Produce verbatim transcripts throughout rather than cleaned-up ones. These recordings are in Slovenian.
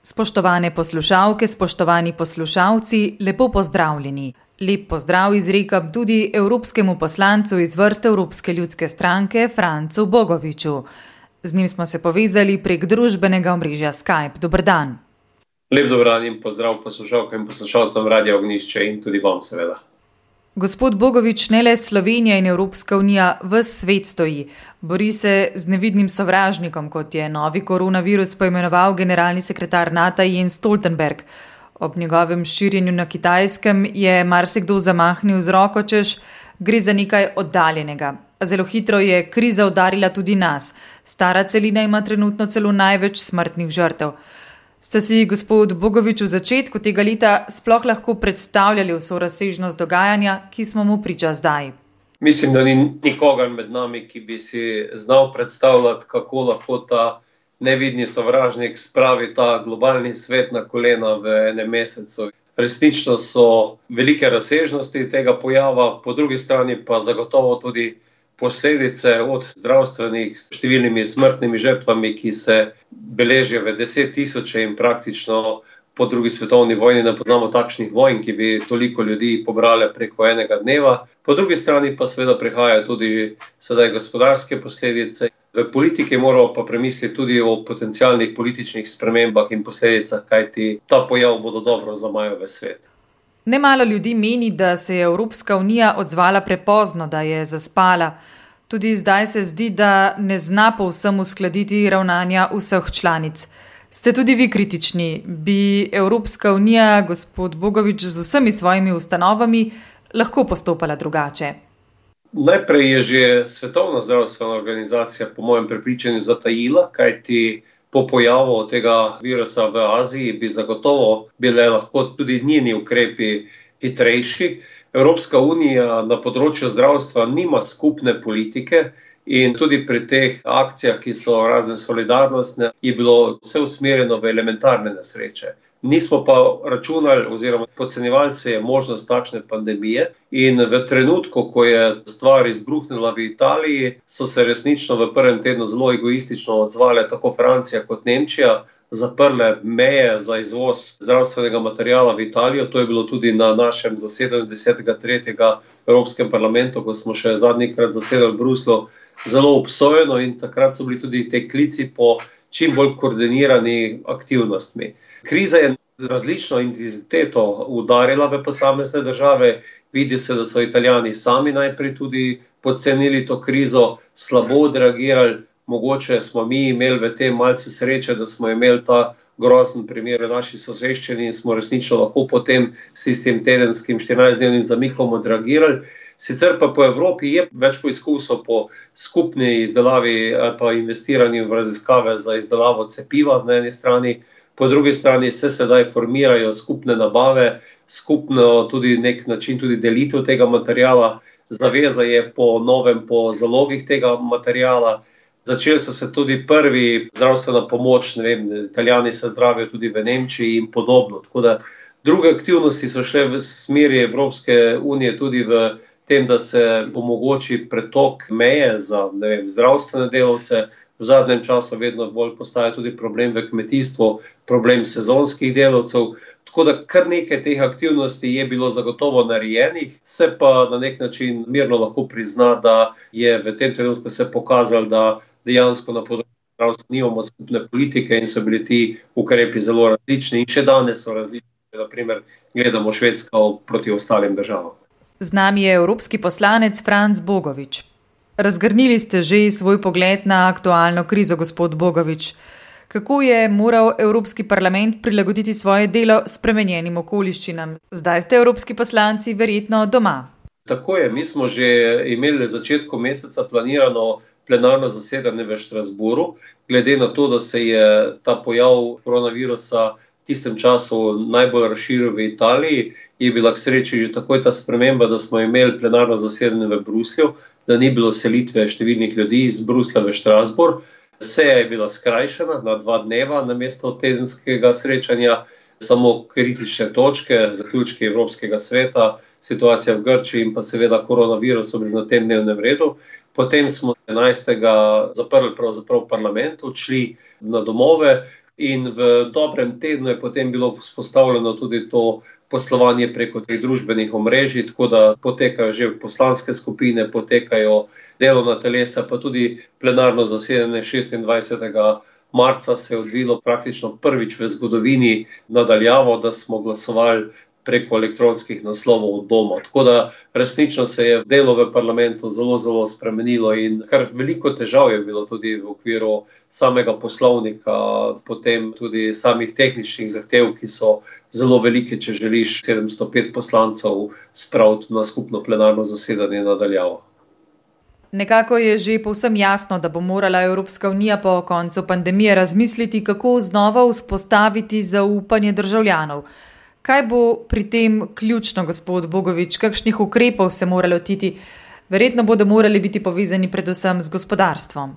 Spoštovane poslušalke, spoštovani poslušalci, lepo pozdravljeni. Lep pozdrav izrekam tudi evropskemu poslancu iz vrst Evropske ljudske stranke Francu Bogoviču. Z njim smo se povezali prek družbenega omrežja Skype. Dober dan. Lep dober dan in pozdrav poslušalkam in poslušalcem Radia Ognjišče in tudi vam seveda. Gospod Bogovič, ne le Slovenija in Evropska unija, ves svet stoji. Bori se z nevidnim sovražnikom, kot je novi koronavirus poimenoval generalni sekretar NATO Jens Stoltenberg. Ob njegovem širjenju na Kitajskem je marsikdo zamahnil z roko, češ gre za nekaj oddaljenega. Zelo hitro je kriza udarila tudi nas. Stara celina ima trenutno celo največ smrtnih žrtev. Ste si, gospod Bogovič, v začetku tega leta sploh lahko predstavljali vso razsežnost dogajanja, ki smo mu priča zdaj? Mislim, da ni nikogar med nami, ki bi si znal predstavljati, kako lahko ta nevidni sovražnik spravi ta globalni svet na kolena v enem mesecu. Resnično so velike razsežnosti tega pojava, po drugi strani pa zagotovo tudi posledice od zdravstvenih s številnimi smrtnimi žrtvami, ki se beležijo v deset tisoče in praktično po drugi svetovni vojni ne poznamo takšnih vojn, ki bi toliko ljudi pobrale preko enega dneva. Po drugi strani pa seveda prihajajo tudi sedaj gospodarske posledice. V politiki moramo pa premisliti tudi o potencialnih političnih spremembah in posledicah, kajti ta pojav bodo dobro zamajal v svet. Nemalo ljudi meni, da se je Evropska unija odzvala prepozno, da je zaspala. Tudi zdaj se zdi, da ne zna povsem uskladiti ravnanja vseh članic. Ste tudi vi kritični? Bi Evropska unija, gospod Bogovič, z vsemi svojimi ustanovami lahko postopala drugače? Najprej je že Svetovna zdravstvena organizacija po mojem prepričanju zatajila, kajti po pojavu tega virusa v Aziji bi zagotovo bile lahko tudi njeni ukrepi hitrejši. Evropska unija na področju zdravstva nima skupne politike in tudi pri teh akcijah, ki so razne solidarnostne, je bilo vse usmerjeno v elementarne nesreče. Nismo pa računali oziroma podcenjevali se je možnost takšne pandemije in v trenutku, ko je stvar izbruhnila v Italiji, so se resnično v prvem tednu zelo egoistično odzvale tako Francija kot Nemčija, zaprle meje za izvoz zdravstvenega materiala v Italijo. To je bilo tudi na našem zasedanju desetega tretjega v Evropskem parlamentu, ko smo še zadnjikrat zasedali v Bruslju, zelo obsojeno in takrat so bili tudi te klici po čim bolj koordinirani aktivnostmi. Kriza je z različno intenziteto udarila v posamezne države. Vidi se, da so Italijani sami najprej tudi podcenili to krizo, slabo odreagirali. Mogoče smo mi imeli v tem malce sreče, da smo imeli ta grozen primer v naši soseščini in smo resnično lahko potem s tistim tedenskim štirinajstdnevnim zamikom odreagirali. Sicer pa po Evropi je več poizkusov po skupni izdelavi ali pa investiranju v raziskave za izdelavo cepiva na eni strani, po drugi strani se sedaj formirajo skupne nabave, skupno tudi nek način tudi delitev tega materijala, zaveza je po novem po zalogih tega materijala. Začeli so se tudi prvi zdravstvena pomoč, ne vem, Italijani se zdravijo tudi v Nemčiji in podobno. Tako da druge aktivnosti so šle v smeri Evropske unije tudi v tem, da se omogoči pretok meje za ne vem, zdravstvene delavce. V zadnjem času vedno bolj postaja tudi problem v kmetijstvu, problem sezonskih delavcev. Tako da kar nekaj teh aktivnosti je bilo zagotovo narejenih, se pa na nek način mirno lahko prizna, da je v tem trenutku se pokazalo, da dejansko na področju zdravstva nimamo skupne politike in so bili ti ukrepi zelo različni in še danes so različni, na primer gledamo Švedsko proti ostalim državam. Z nami je evropski poslanec Franc Bogovič. Razgrnili ste že svoj pogled na aktualno krizo, gospod Bogovič. Kako je moral Evropski parlament prilagoditi svoje delo spremenjenim okoliščinam? Zdaj ste evropski poslanci verjetno doma. Tako je, mi smo že imeli v začetku meseca planirano plenarno zasedanje v Štrasburu. Glede na to, da se je ta pojav koronavirusa v tistem času najbolj razširil v Italiji, je bila k sreči že takoj ta sprememba, da smo imeli plenarno zasedanje v Bruslju, da ni bilo selitve številnih ljudi iz Bruslja v Štrasburg. Seja je bila skrajšana na dva dneva namesto tedenskega srečanja, samo kritične točke, zaključki Evropskega sveta, situacija v Grčiji in pa seveda koronavirus so bili na tem dnevnem redu. Potem smo enajstega zaprli pravzaprav parlament, odšli na domove, in v dobrem tednu je potem bilo vzpostavljeno tudi to poslovanje preko teh družbenih omrežij, tako da potekajo že poslanske skupine, potekajo delovna telesa, pa tudi plenarno zasedanje šestindvajsetega marca se je odvilo praktično prvič v zgodovini nadaljavo, da smo glasovali preko elektronskih naslovov od doma. Tako da resnično se je delo v parlamentu zelo, zelo spremenilo in kar veliko težav je bilo tudi v okviru samega poslovnika, potem tudi samih tehničnih zahtev, ki so zelo velike, če želiš sedemsto pet poslancev spraviti na skupno plenarno zasedanje nadaljavo. Nekako je že povsem jasno, da bo morala Evropska unija po koncu pandemije razmisliti, kako znova vzpostaviti zaupanje državljanov. Kaj bo pri tem ključno, gospod Bogovič? Kakšnih ukrepov se mora lotiti? Verjetno bodo morali biti povezani predvsem z gospodarstvom.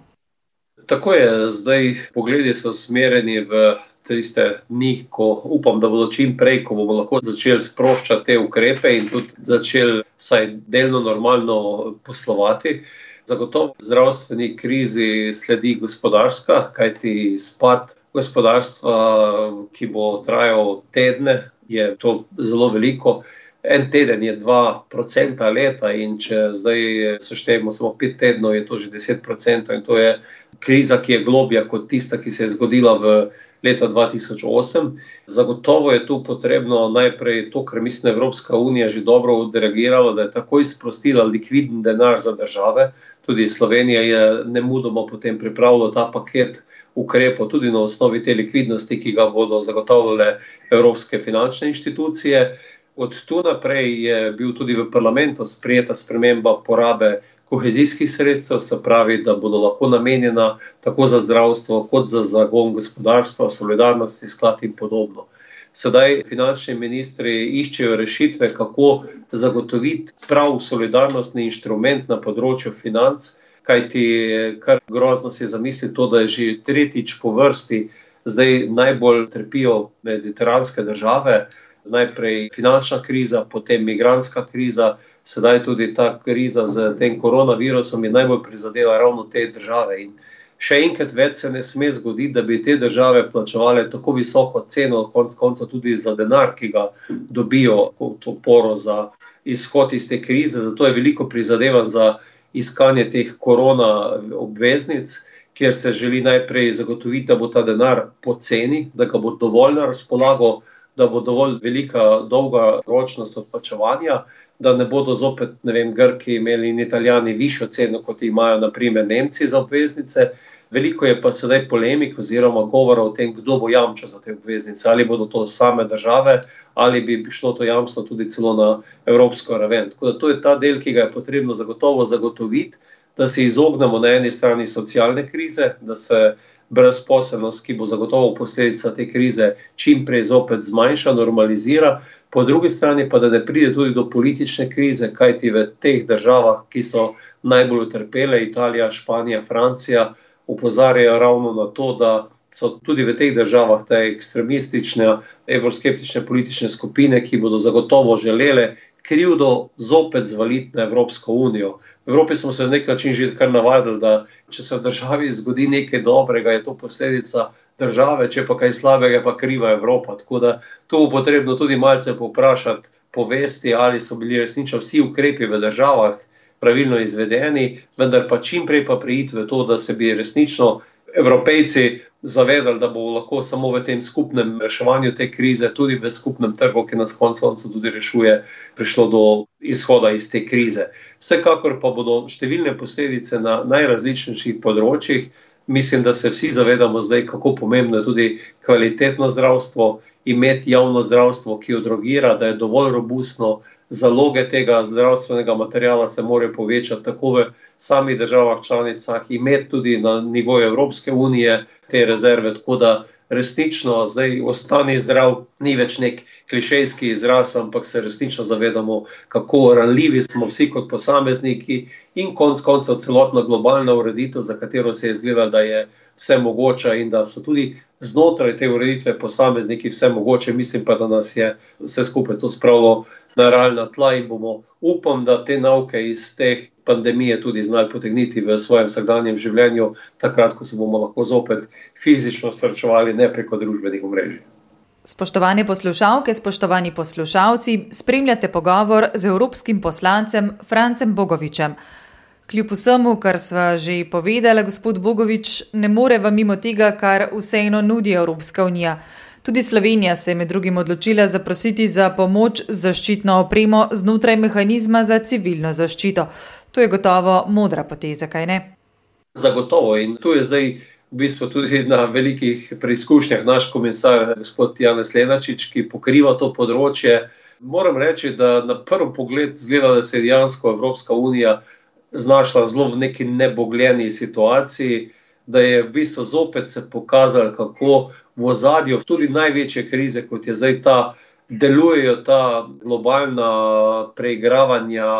Tako je, zdaj pogledi so smereni v tiste dni, ko upam, da bodo čim prej, ko bomo lahko začeli sproščati te ukrepe in tudi začeli vsaj delno normalno poslovati. Zagotovo zdravstveni krizi sledi gospodarska, kajti spad gospodarstva, ki bo trajal tedne, je to zelo veliko. En teden je dva procenta leta in če zdaj seštejemo samo pet tednov, je to že deset procentov in to je kriza, ki je globja kot tista, ki se je zgodila v leta dva tisoč osem. Zagotovo je tu potrebno najprej to, kar mislim Evropska unija že dobro odreagirala, da je takoj sprostila likviden denar za države. Tudi Slovenija je nemudoma potem pripravila ta paket ukrepov tudi na osnovi te likvidnosti, ki ga bodo zagotavljale evropske finančne inštitucije. Od tu naprej je bil tudi v parlamentu sprejeta sprememba porabe kohezijskih sredstev, se pravi, da bodo lahko namenjena tako za zdravstvo, kot za zagon gospodarstva, solidarnosti, sklad in podobno. Sedaj finančni ministri iščejo rešitve, kako zagotoviti prav solidarnostni inštrument na področju financ, kajti kar grozno si zamisli to, da je že tretjič po vrsti zdaj najbolj trpijo mediteranske države. Najprej finančna kriza, potem migrantska kriza, sedaj tudi ta kriza z tem koronavirusom je najbolj prizadela ravno te države. In še enkrat več se ne sme zgoditi, da bi te države plačevale tako visoko ceno, konec koncev tudi za denar, ki ga dobijo kot oporo za izhod iz te krize. Zato je veliko prizadevanj za iskanje teh korona obveznic, kjer se želi najprej zagotoviti, da bo ta denar poceni, da ga bo dovolj na razpolago, da bo dovolj velika, dolga ročnost odplačevanja, da ne bodo zopet, ne vem, Grki imeli in Italijani višjo ceno, kot imajo na primer Nemci za obveznice. Veliko je pa sedaj polemik oziroma govora o tem, kdo bo jamčil za te obveznice. Ali bodo to same države, ali bi šlo to jamstvo tudi celo na evropsko raven. Tako da to je ta del, ki ga je potrebno zagotovo zagotoviti, da se izognemo na eni strani socialne krize, da se brezposelnost, ki bo zagotovo posledica te krize, čim prej zopet zmanjša, normalizira, po drugi strani pa, da ne pride tudi do politične krize, kajti v teh državah, ki so najbolj utrpele, Italija, Španija, Francija, opozarjajo ravno na to, da so tudi v teh državah te ekstremistične, evroskeptične politične skupine, ki bodo zagotovo želele krivdo zopet zvaliti na Evropsko unijo. V Evropi smo se v nek način že kar navadili, da če se v državi zgodi nekaj dobrega, je to posledica države, če pa kaj slabega, je pa kriva Evropa. Tako da tu bo potrebno tudi malce povprašati, povesti, ali so bili resnično vsi ukrepi v državah pravilno izvedeni, vendar pa čim prej pa preiti v to, da se bi resnično Evropejci zavedali, da bo lahko samo v tem skupnem reševanju te krize, tudi v skupnem trgu, ki nas konec koncev tudi rešuje, prišlo do izhoda iz te krize. Vsekakor pa bodo številne posledice na najrazličnejših področjih. Mislim, da se vsi zavedamo zdaj, kako pomembno je tudi kvalitetno zdravstvo, imeti javno zdravstvo, ki odrogira, da je dovolj robustno, zaloge tega zdravstvenega materiala se morajo povečati tako v samih državah članicah, imeti tudi na nivoju Evropske unije te rezerve, tako da resnično zdaj ostani zdrav, ni več nek klišejski izraz, ampak se resnično zavedamo, kako ranljivi smo vsi kot posamezniki in konec koncev celotna globalna ureditev, za katero se je izgledalo, da je vse mogoče in da so tudi znotraj te ureditve posamezniki vse mogoče. Mislim pa, da nas je vse skupaj to spravilo na realna tla in bomo, upam, da te nauke iz teh pandemije tudi znali potegniti v svojem vsakdanjem življenju, takrat, ko se bomo lahko zopet fizično srečevali, ne preko družbenih omrežij. Spoštovane poslušalke, spoštovani poslušalci, spremljate pogovor z evropskim poslancem Francem Bogovičem. Kljub vsemu, kar sva že povedala, gospod Bogovič, ne more vam mimo tega, kar vseeno nudi Evropska unija. Tudi Slovenija se je med drugim odločila zaprositi za pomoč z zaščitno opremo znotraj mehanizma za civilno zaščito. To je gotovo modra poteza, kaj ne? Zagotovo, in tu je zdaj v bistvu tudi na velikih preizkušnjah naš komisar, gospod Janez Lenarčič, ki pokriva to področje. Moram reči, da na prvi pogled zgleda, da se je dejansko Evropska unija znašla zelo v neki nebogljeni situaciji, da je v bistvu zopet se pokazalo, kako v ozadju tudi največje krize, kot je zdaj ta, delujejo ta globalna preigravanja,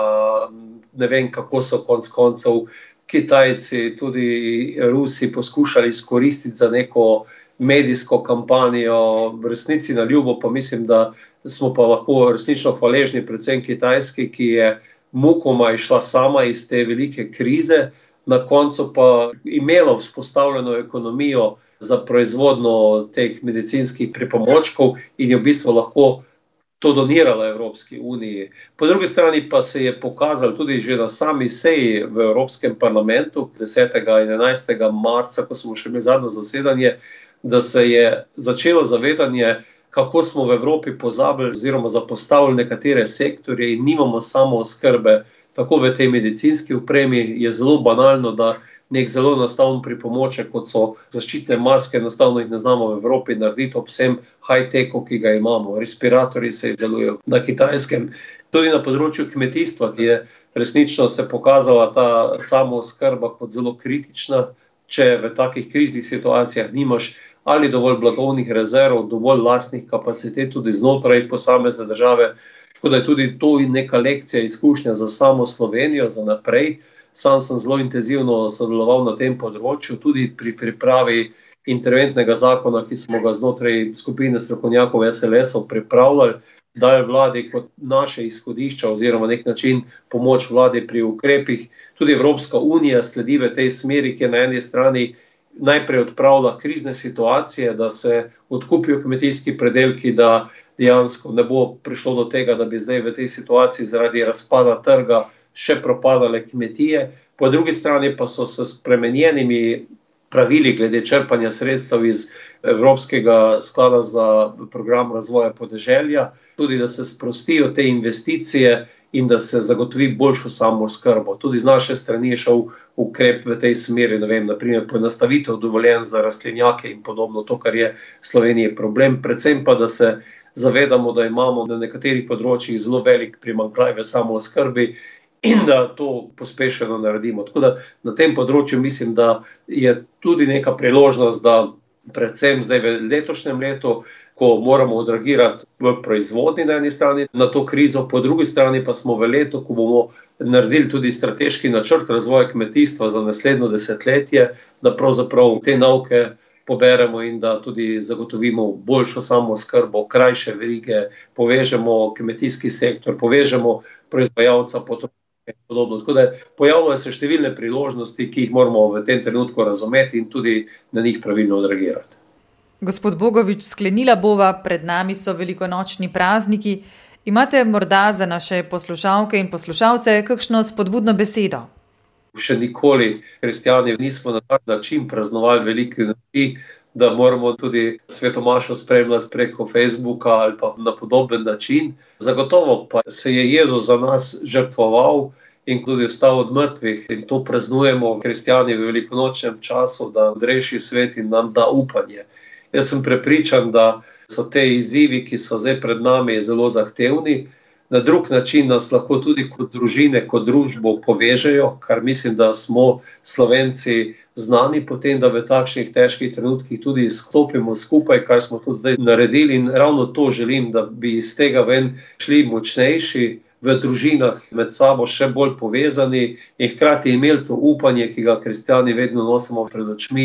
ne vem, kako so konec koncev Kitajci, tudi Rusi poskušali izkoristiti za neko medijsko kampanjo. V resnici na ljubo pa mislim, da smo pa lahko resnično hvaležni predvsem Kitajski, ki je mukoma išla sama iz te velike krize, na koncu pa imela vzpostavljeno ekonomijo za proizvodnjo teh medicinskih pripomočkov in je v bistvu lahko to donirala Evropski uniji. Po drugi strani pa se je pokazalo tudi že na sami seji v Evropskem parlamentu desetega in enajstega marca, ko smo še imeli zadnje zasedanje, da se je začelo zavedanje, kako smo v Evropi pozabili oziroma zapostavili nekatere sektorje in nimamo samo oskrbe. Tako v tej medicinski opremi je zelo banalno, da nek zelo enostaven pripomoček, kot so zaščitne maske, enostavno jih ne znamo v Evropi narediti ob vsem high-techu, ki ga imamo. Respiratorji se izdelujejo na Kitajskem. Tudi na področju kmetijstva, ki je resnično se pokazala ta samooskrba kot zelo kritična, če v takih kriznih situacijah nimaš ali dovolj blagovnih rezerv, dovolj lastnih kapacitet tudi znotraj posamezne države. Tako da je tudi to neka lekcija, izkušnja za samo Slovenijo, za naprej. Sam sem zelo intenzivno sodeloval na tem področju, tudi pri pripravi interventnega zakona, ki smo ga znotraj skupine strokovnjakov S L S-ov pripravljali, dali vladi kot naše izhodišča oziroma nek način pomoč vladi pri ukrepih. Tudi Evropska unija sledi v tej smeri, ki je na eni strani najprej odpravlja krizne situacije, da se odkupijo kmetijski predelki, da dejansko ne bo prišlo do tega, da bi zdaj v tej situaciji zaradi razpada trga še propadale kmetije. Po drugi strani pa so se spremenjenimi pravili glede črpanja sredstev iz Evropskega sklada za program razvoja podeželja, tudi da se sprostijo te investicije in da se zagotovi boljšo samooskrbo. Tudi z naše strani je šel ukrep v tej smeri, ne vem, naprimer poenostavitev dovoljenj za rastlinjake in podobno, to, kar je v Sloveniji problem. Predvsem pa, da se zavedamo, da imamo na nekaterih področjih zelo velik primanjkljaj v samooskrbi in da to pospešeno naredimo. Tako da na tem področju mislim, da je tudi neka priložnost, da predvsem zdaj v letošnjem letu, ko moramo odreagirati v proizvodnji na eni strani na to krizo, po drugi strani pa smo v letu, ko bomo naredili tudi strateški načrt razvoja kmetijstva za naslednjo desetletje, da pravzaprav te nauke poberemo in da tudi zagotovimo boljšo samooskrbo, krajše verige, povežemo kmetijski sektor, povežemo proizvajalca, potrošnika in podobno. Tako da pojavljajo se številne priložnosti, ki jih moramo v tem trenutku razumeti in tudi na njih pravilno odreagirati. Gospod Bogovič, sklenila bova, pred nami so velikonočni prazniki. Imate morda za naše poslušalke in poslušalce kakšno spodbudno besedo? Še nikoli kristjani nismo na tak način praznovali velike noči, da moramo tudi svetomašo spremljati preko Facebooka ali pa na podoben način. Zagotovo pa se je Jezus za nas žrtvoval in tudi vstal od mrtvih in to praznujemo kristjani v velikonočnem času, da odreši svet in nam da upanje. Jaz sem prepričan, da so te izzivi, ki so zdaj pred nami, zelo zahtevni. Na drug način nas lahko tudi kot družine, kot družbo povežejo, kar mislim, da smo Slovenci znani potem, da v takšnih težkih trenutkih tudi stopimo skupaj, kar smo tudi zdaj naredili in ravno to želim, da bi iz tega ven šli močnejši, v družinah med sabo še bolj povezani in hkrati imeli to upanje, ki ga kristjani vedno nosimo pred očmi,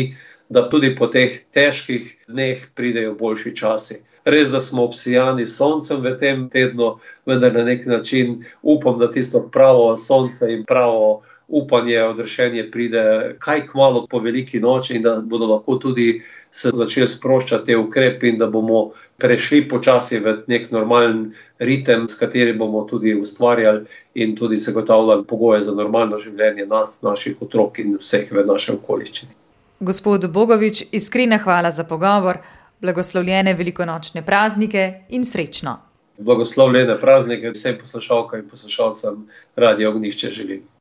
da tudi po teh težkih dneh pridejo boljši časi. Res, da smo obsijani s soncem v tem tednu, vendar na nek način upam, da tisto pravo sonce in pravo upanje, odrešenje pride kaj kmalu po veliki noči in da bodo lahko tudi se začeli sproščati te ukrepi in da bomo prešli počasi v nek normalen ritem, s katerim bomo tudi ustvarjali in tudi zagotavljali pogoje za normalno življenje nas, naših otrok in vseh v naši okoliščini. Gospod Bogovič, iskrena hvala za pogovor, blagoslovljene velikonočne praznike in srečno. Blagoslovljene praznike vsem poslušalkam in poslušalcem Radia Ognjišče želim.